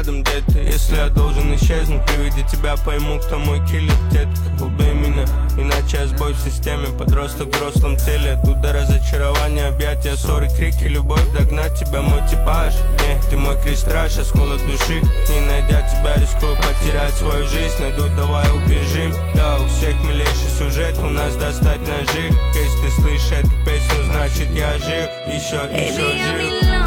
рядом где-то. Если я должен исчезнуть, при виде тебя пойму, кто мой киллер. Детка, убей меня, иначе я сбой в системе. Подросток в взрослом теле, оттуда разочарование, объятия, ссоры, крики, любовь. Догнать тебя мой типаж, не, ты мой крестраж, осколок души. Не найдя тебя, рискую потерять свою жизнь. Найду, давай убежим. Да, у всех милейший сюжет, у нас достать ножи. Если ты слышишь эту песню, значит я жив, еще жив.